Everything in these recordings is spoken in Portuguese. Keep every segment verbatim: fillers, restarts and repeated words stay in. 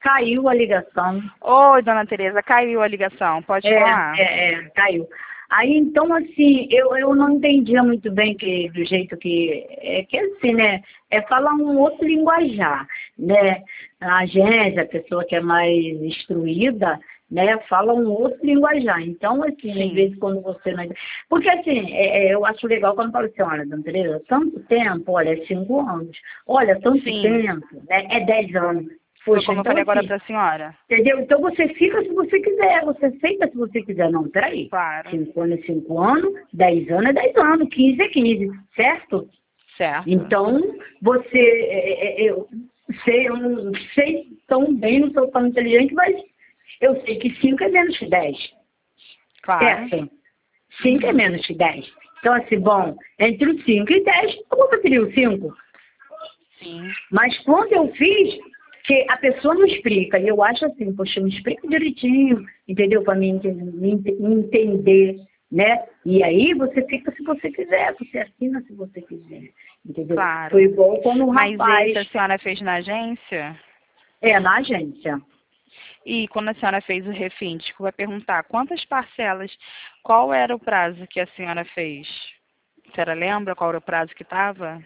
caiu a ligação. Oi, dona Tereza, caiu a ligação, pode É, falar? é, é, caiu. Aí, então, assim, eu, eu não entendia muito bem que, do jeito que... É que, assim, né, é falar um outro linguajar, né? A agência, a pessoa que é mais instruída, né, fala um outro linguajar. Então, assim, Sim. às vezes, quando você não... Porque, assim, é, é, eu acho legal quando fala assim, olha, dona Tereza, tanto tempo, olha, é cinco anos. Olha, tanto Sim. tempo, né, é dez anos. Foi Poxa, como eu então, falei agora assim, para a senhora. entendeu? Então você fica se você quiser, você aceita se você quiser. Não, peraí. Claro. Cinco anos é cinco anos, dez anos é dez anos, quinze é quinze, certo? Certo. Então, você, é, é, eu, sei, eu não sei tão bem, não sou tão inteligente, mas eu sei que cinco é menos que dez. Claro. Certo? cinco é menos que dez. Então, assim, bom, entre o cinco e dez, eu preferia o cinco. Sim. Mas quando eu fiz, que a pessoa não explica, e eu acho assim, poxa, me explica direitinho, entendeu? Para mim ente- me ente- me entender, né? E aí você fica se você quiser, você assina se você quiser, entendeu? Claro. Foi igual quando o Mas rapaz... esse a senhora fez na agência? É, na agência. E quando a senhora fez o refim, desculpa perguntar, quantas parcelas, qual era o prazo que a senhora fez? A senhora lembra qual era o prazo que estava?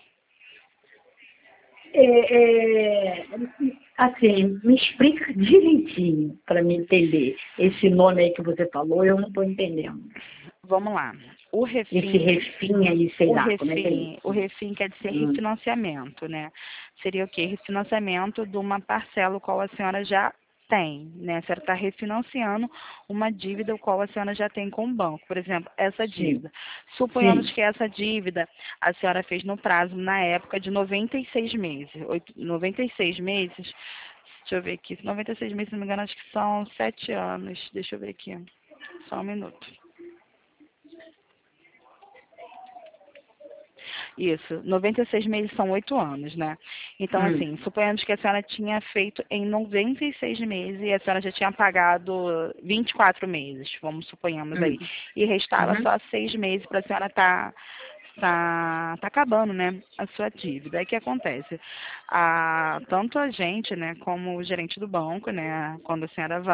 É, é, assim, me explica direitinho para me entender. Esse nome aí que você falou, eu não estou entendendo. Vamos lá. O Esse refim, refim aí, sei o lá, como é que é refim, o isso? refim quer dizer Hum. refinanciamento, né? Seria o quê? Refinanciamento de uma parcela o qual a senhora já tem, né? A senhora está refinanciando uma dívida o qual a senhora já tem com o banco. Por exemplo, essa Sim, dívida. Suponhamos sim. que essa dívida a senhora fez no prazo, na época, de noventa e seis meses. Oito- noventa e seis meses, deixa eu ver aqui, noventa e seis meses, se não me engano, acho que são sete anos. Deixa eu ver aqui, só um minuto. Isso, noventa e seis meses são oito anos, né? Então, Hum. assim, suponhamos que a senhora tinha feito em noventa e seis meses e a senhora já tinha pagado vinte e quatro meses, vamos suponhamos aí. Hum. E restava Uhum. só seis meses para a senhora estar tá, tá acabando, né, a sua dívida. Aí o que acontece? A, tanto a gente, né, como o gerente do banco, né, quando a senhora vai